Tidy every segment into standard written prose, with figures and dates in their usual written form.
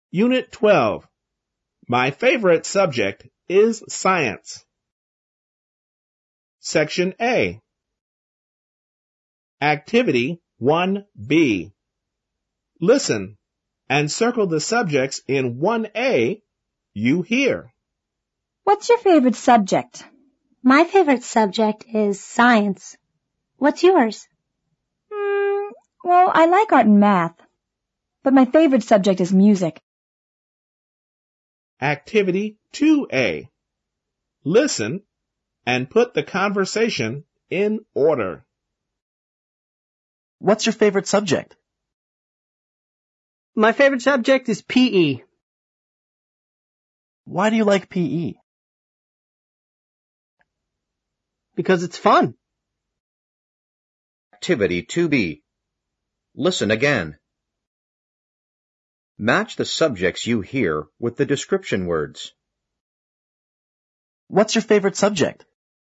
Unit 12. My favorite subject is science. Section A. Activity 1B. Listen and circle the subjects in 1A you hear. What's your favorite subject? My favorite subject is science. What's yours? Well, I like art and math, but my favorite subject is music. Activity 2A. Listen and put the conversation in order. What's your favorite subject? My favorite subject is PE. Why do you like PE? Because it's fun. Activity 2B. Listen again. Match the subjects you hear with the description words. What's your favorite subject?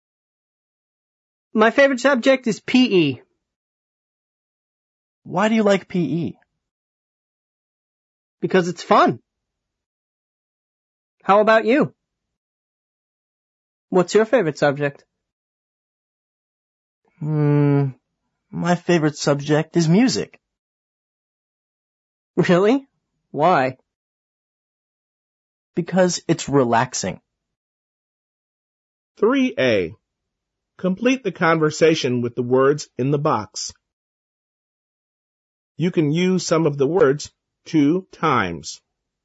My favorite subject is PE. Why do you like PE? Because it's fun. How about you? What's your favorite subject? My favorite subject is music. Really? Why? Because it's relaxing. 3A. Complete the conversation with the words in the box. You can use some of the words 2 times.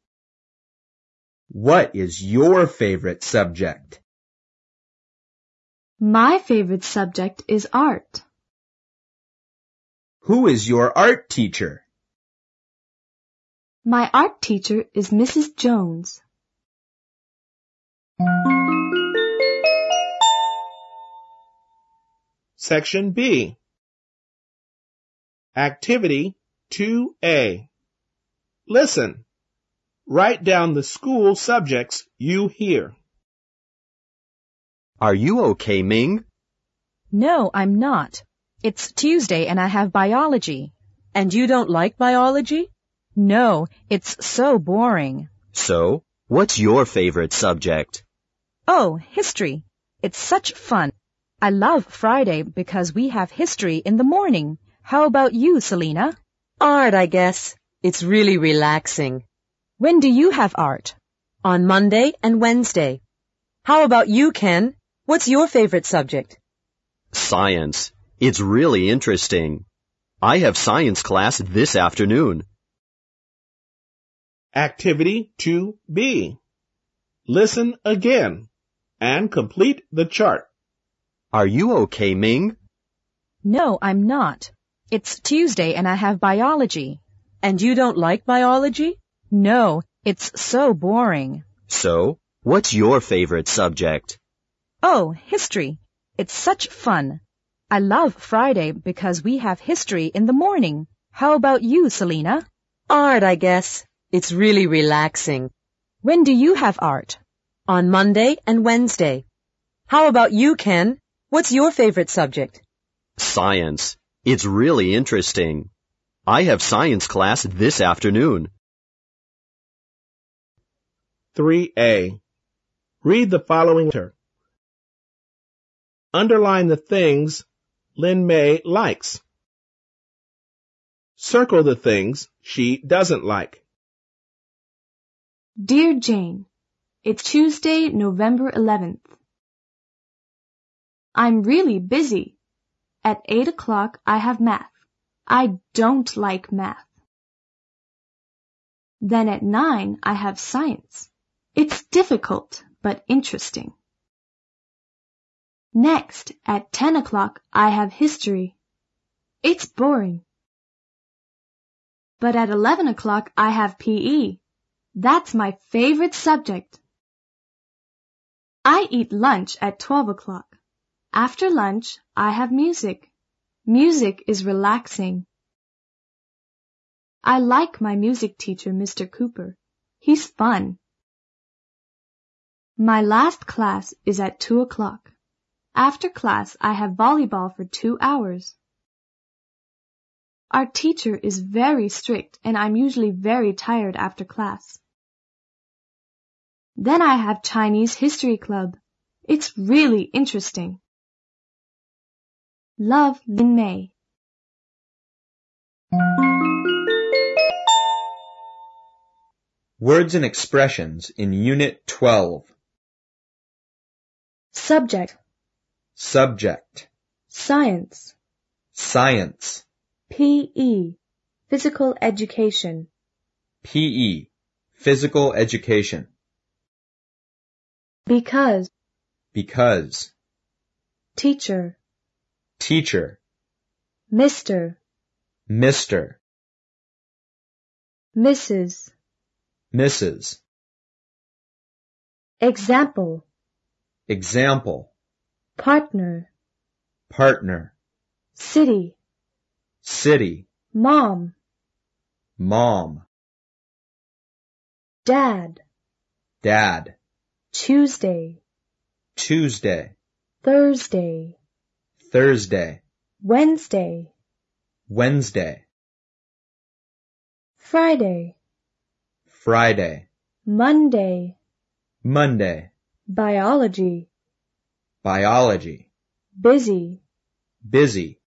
What is your favorite subject? My favorite subject is art. Who is your art teacher? My art teacher is Mrs. Jones. Section B. Activity 2A. Listen. Write down the school subjects you hear. Are you okay, Ming? No, I'm not. It's Tuesday and I have biology. And you don't like biology? No, it's so boring. So, what's your favorite subject? Oh, history. It's such fun. I love Friday because we have history in the morning. How about you, Selena? Art, I guess. It's really relaxing. When do you have art? On Monday and Wednesday. How about you, Ken? What's your favorite subject? Science. It's really interesting. I have science class this afternoon. Activity 2B. Listen again and complete the chart. Are you okay, Ming? No, I'm not. It's Tuesday and I have biology. And you don't like biology? No, it's so boring. So, what's your favorite subject? Oh, history. It's such fun. I love Friday because we have history in the morning. How about you, Selena? Art, I guess. It's really relaxing. When do you have art? On Monday and Wednesday. How about you, Ken? What's your favorite subject? Science. It's really interesting. I have science class this afternoon. 3A. Read the following letter. Underline the things Lin Mei likes. Circle the things she doesn't like. Dear Jane, it's Tuesday, November 11th. I'm really busy. At 8 o'clock I have math. I don't like math. Then at 9 I have science. It's difficult, but interesting. Next, at 10 o'clock I have history. It's boring. But at 11 o'clock I have PE. That's my favorite subject. I eat lunch at 12 o'clock. After lunch, I have music. Music is relaxing. I like my music teacher, Mr. Cooper. He's fun. My last class is at 2 o'clock. After class, I have volleyball for 2 hours. Our teacher is very strict and I'm usually very tired after class. Then I have Chinese History Club. It's really interesting. Love, Lin Mei. Words and expressions in Unit 12. Subject, Subject. science, Science. PE, physical education. PE. Physical education. Because, Because. teacher, Teacher. Mr., Mr. Mrs., Mrs. example, Example. partner, Partner. city, City. mom, Mom. dad, Dad. Tuesday, Tuesday. Thursday, Thursday. Wednesday, Wednesday. Friday, Friday. Monday, Monday. biology, Biology. busy, Busy.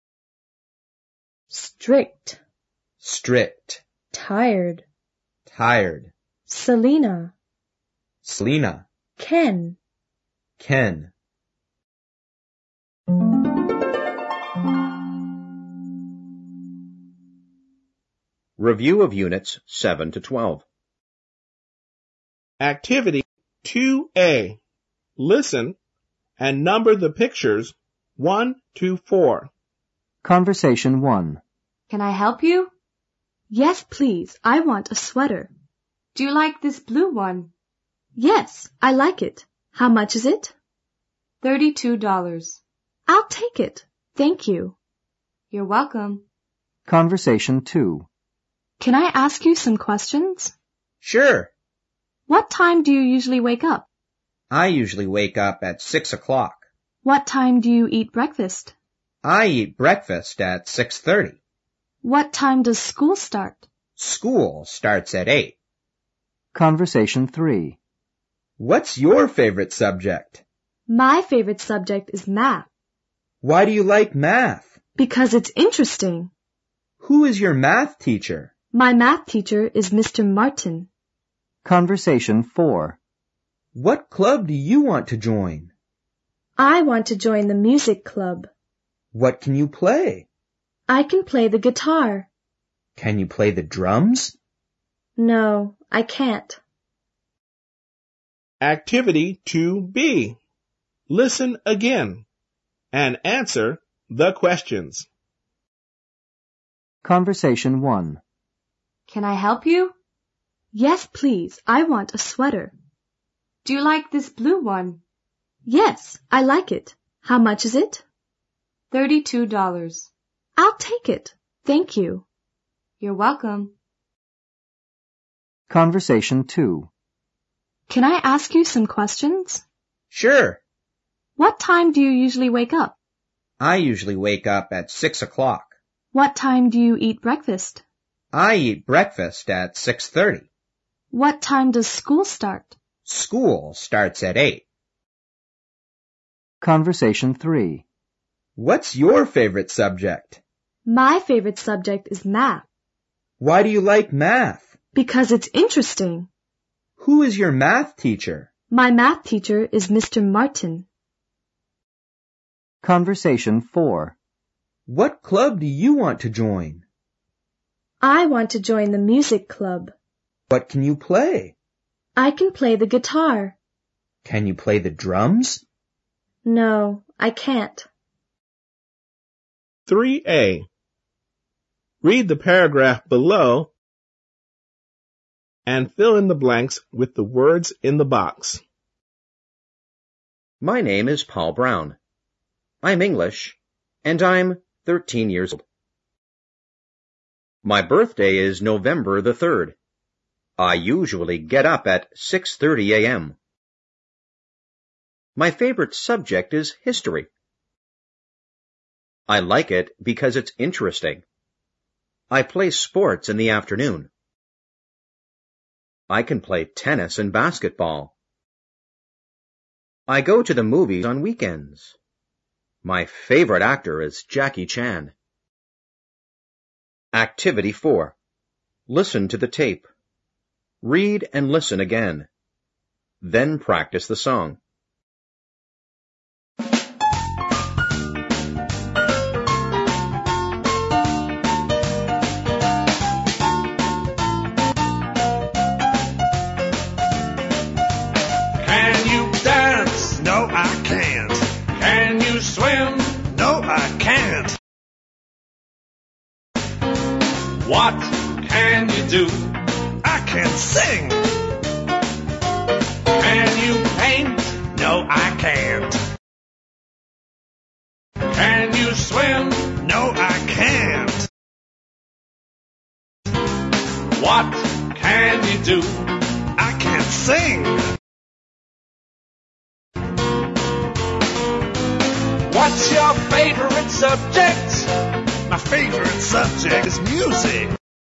strict, Strict. tired, Tired. Selena, Selena. Ken. Ken. Review of Units 7 to 12. Activity 2A. Listen and number the pictures 1 to 4. Conversation 1. Can I help you? Yes, please. I want a sweater. Do you like this blue one? Yes, I like it. How much is it? $32. I'll take it. Thank you. You're welcome. Conversation 2. Can I ask you some questions? Sure. What time do you usually wake up? I usually wake up at 6 o'clock. What time do you eat breakfast? I eat breakfast at 6:30. What time does school start? School starts at 8. Conversation 3. What's your favorite subject? My favorite subject is math Why do you like math? because it's interesting. Who is your math teacher? My math teacher is Mr. Martin. Conversation 4. What club do you want to join? I want to join the music club. What can you play? I can play the guitar. Can you play the drums? No, I can't. Activity 2B. Listen again and answer the questions. Conversation 1. Can I help you? Yes, please. I want a sweater. Do you like this blue one? Yes, I like it. How much is it? $32. I'll take it. Thank you. You're welcome. Conversation 2. Can I ask you some questions? Sure. What time do you usually wake up? I usually wake up at 6 o'clock. What time do you eat breakfast? I eat breakfast at 6:30. What time does school start? School starts at 8. Conversation 3. What's your favorite subject? My favorite subject is math Why do you like math? because it's interesting. Who is your math teacher? My math teacher is Mr. Martin. Conversation 4. What club do you want to join? I want to join the music club. What can you play? I can play the guitar. Can you play the drums? No, I can't. 3A. Read the paragraph below and fill in the blanks with the words in the box. My name is Paul Brown. I'm English, and I'm 13 years old. My birthday is November the 3rd. I usually get up at 6:30 a.m. My favorite subject is history. I like it because it's interesting. I play sports in the afternoon. I can play tennis and basketball. I go to the movies on weekends. My favorite actor is Jackie Chan. Activity 4. Listen to the tape. Read and listen again. Then practice the song. Can you dance? No, I can't. Can you swim? No, I can't. What can you do? I can sing. Can you paint? No, I can't. Can you swim? No, I can't. What can you do? I can't sing. What's your favorite subject? My favorite subject is music.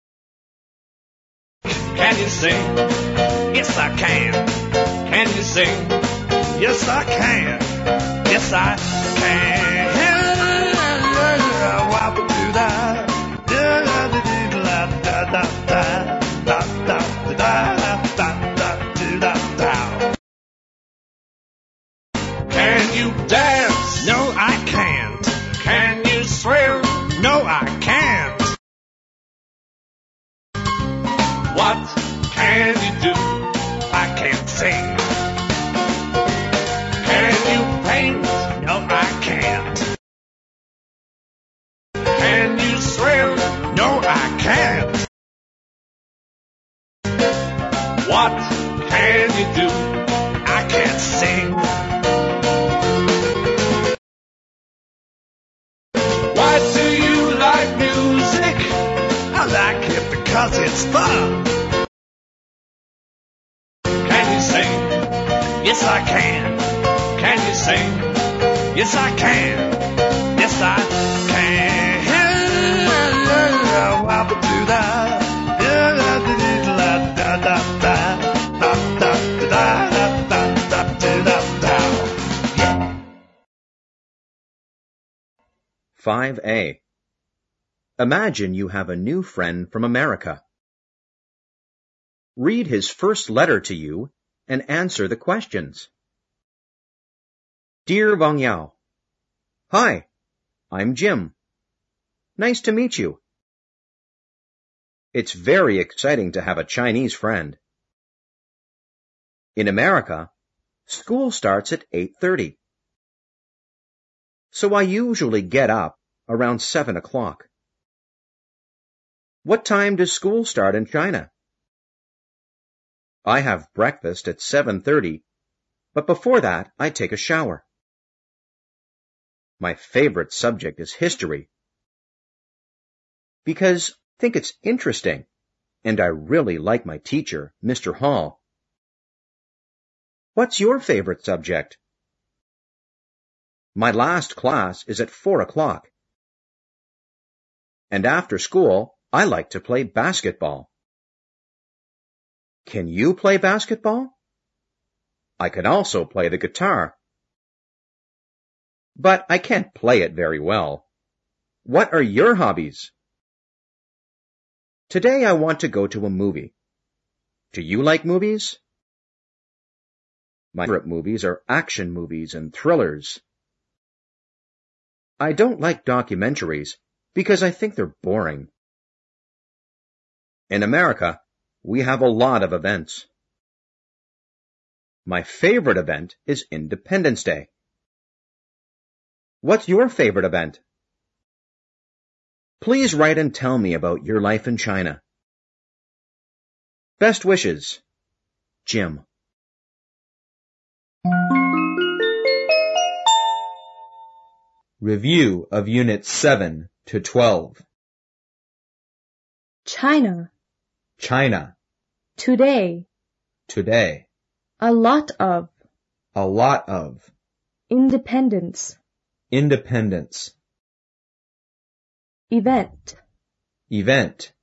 Can you sing? Yes, I can. Can you sing? Yes, I can. Yes, I can. Can you dance? No, I can't. Can you swim? No, I can't. What can you do? I can't sing. Can you paint? No, I can't. Can you swim? No, I can't. What can you do? I can't sing. Why do you like music? I like it because it's fun. Can you sing? Yes, I can. Can you sing? Yes, I can. Yes, I can. Yeah. 5A. Imagine you have a new friend from America. Read his first letter to you and answer the questions. Dear Wang Yao, hi, I'm Jim. Nice to meet you. It's very exciting to have a Chinese friend. In America, school starts at 8:30. So I usually get up around 7 o'clock. What time does school start in China? I have breakfast at 7:30, but before that I take a shower. My favorite subject is history, because I think it's interesting, and I really like my teacher, Mr. Hall. What's your favorite subject? My last class is at 4 o'clock. And after school, I like to play basketball. Can you play basketball? I can also play the guitar. But I can't play it very well. What are your hobbies? Today I want to go to a movie. Do you like movies? My favorite movies are action movies and thrillers. I don't like documentaries because I think they're boring. In America, we have a lot of events. My favorite event is Independence Day. What's your favorite event? Please write and tell me about your life in China. Best wishes, Jim. Review of Units 7 to 12. China. China. Today. Today. A lot of. A lot of. Independence. Independence. Event. event,